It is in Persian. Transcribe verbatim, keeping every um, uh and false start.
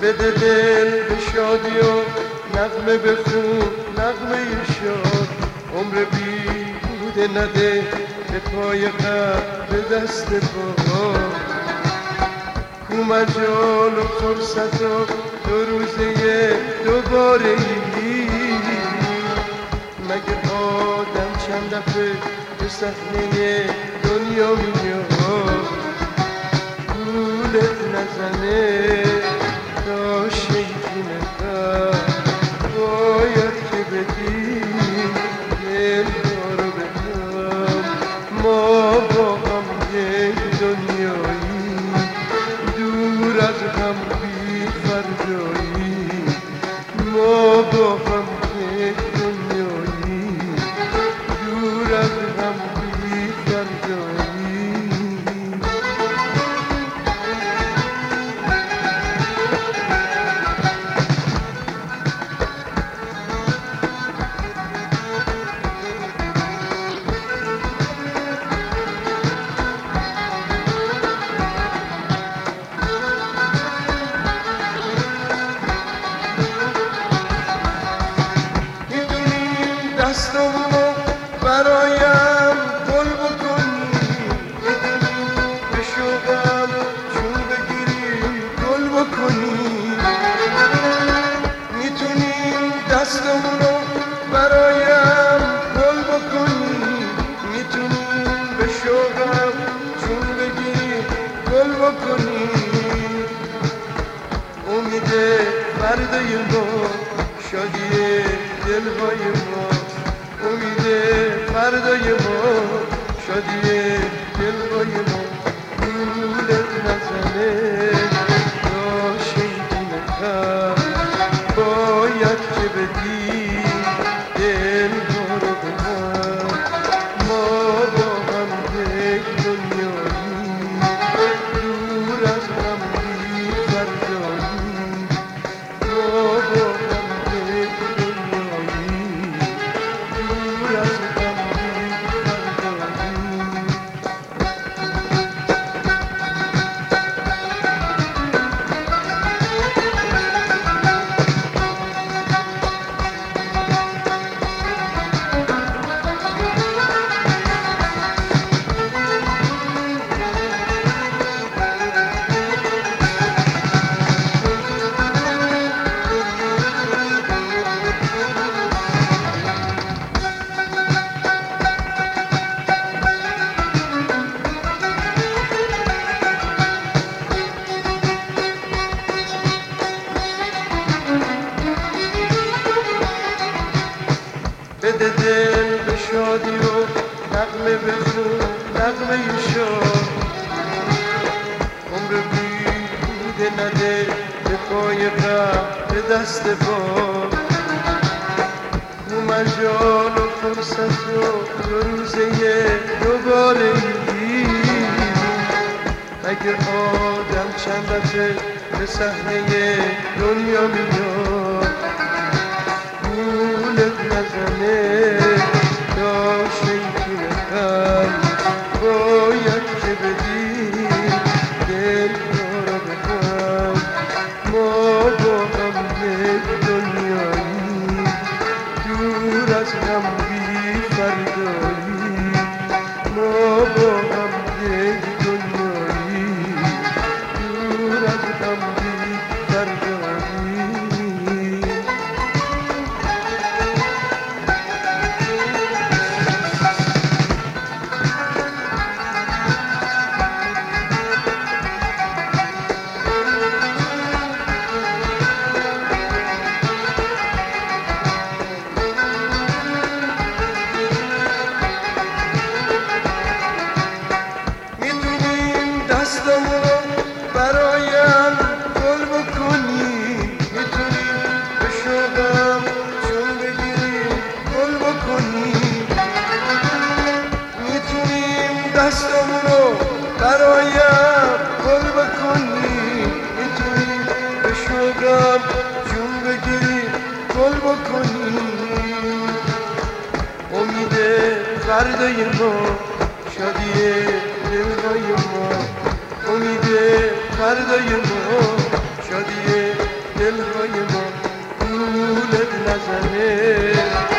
بده دل به شادی و نغمه بخون نغمه شاد، عمر بی بوده نده به پای قلب به دست پا. کو مجال و فرصت و دو روزه دوباره ای، مگه آدم چند دفعه به صحنه دنیا میاد، گولت نزنه تا شیطی نکن، باید که بدی دل رو بدم. ما با هم یک دنیایی، دور از هم بی فردایی. ما با هم یک دنیایی، دور از هم بی فردایی. دستمونو برایم گل بکنی، میدونی به شوقم چون بگیری گل بکنی. میتونی دستمونو برایم گل بکنی، میتونی به شوقم چون بگیری گل بکنی. امید فردای ما، شادی دلهای ما، امید فردای ما، شادی دلهای ما. گولت نزنه تا شیطی نکن، باید که بدی دل رو به من. ما با هم یک دنیایی، دور از هم بی فردایی. ما با هم یک دنیایی، دور از هم بی فردایی. بده دل به شادی و نغمه بخون نغمه شاد، عمر بی بوده نده به پای قلب به دست پا. کو مجال و فرصت و دو روزه دوباره ای، مگه آدم چند دفعه به صحنه دنیا میاد، گولت نزنه تا شیطی نکن، باید که بدی دل رو بکن. ما با هم یک دنیایی، دور از هم بی فردایی. ما با هم یک دنیایی، دور از هم بی فردایی. دستمونو برایم گل بکنی، میتونی به شوقم چون بگیری گل بکنی. میتونیم دستمونو برایم گل بکنی، میتونی به شوقم چون بگیری گل بکنی. امید فردای ما، شادی دلهای ما، امید فردای ما، شادی دلهای ما گولت نزنه.